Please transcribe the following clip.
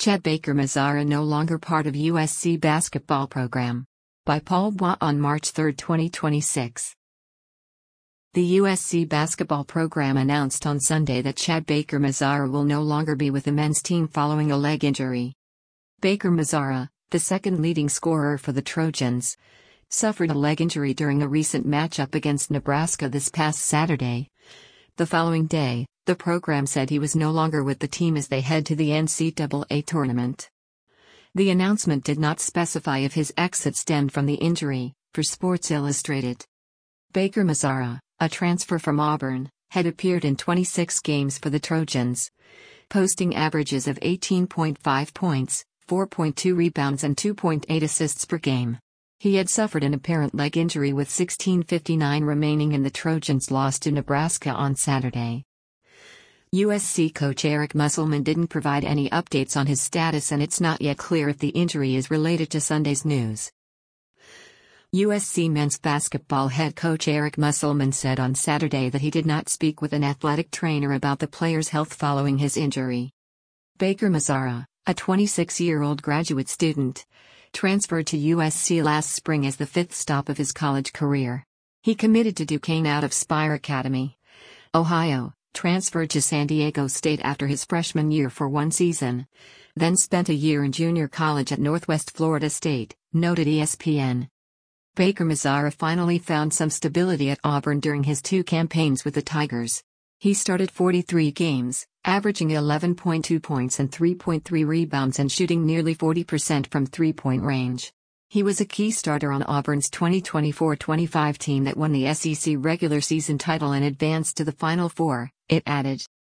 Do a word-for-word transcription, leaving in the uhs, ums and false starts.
Chad Baker-Mazara no longer part of U S C basketball program. By Paul Bois on March third, twenty twenty-six. The U S C basketball program announced on Sunday that Chad Baker-Mazara will no longer be with the men's team following a leg injury. Baker-Mazara, the second leading scorer for the Trojans, suffered a leg injury during a recent matchup against Nebraska this past Saturday. The following day, the program said he was no longer with the team as they head to the N C double A tournament. The announcement did not specify if his exit stemmed from the injury, per Sports Illustrated. Baker-Mazara, a transfer from Auburn, had appeared in twenty-six games for the Trojans, posting averages of eighteen point five points, four point two rebounds and two point eight assists per game. He had suffered an apparent leg injury with sixteen fifty-nine remaining in the Trojans' loss to Nebraska on Saturday. U S C coach Eric Musselman didn't provide any updates on his status, and it's not yet clear if the injury is related to Sunday's news. U S C men's basketball head coach Eric Musselman said on Saturday that he did not speak with an athletic trainer about the player's health following his injury. Baker-Mazara, a twenty-six-year-old graduate student, transferred to U S C last spring as the fifth stop of his college career. He committed to Duquesne out of Spire Academy, Ohio, transferred to San Diego State after his freshman year for one season, then spent a year in junior college at Northwest Florida State, noted E S P N. Baker-Mazara finally found some stability at Auburn during his two campaigns with the Tigers. He started forty-three games, averaging eleven point two points and three point three rebounds and shooting nearly forty percent from three-point range. He was a key starter on Auburn's twenty twenty-four twenty-five team that won the S E C regular season title and advanced to the Final Four, it added.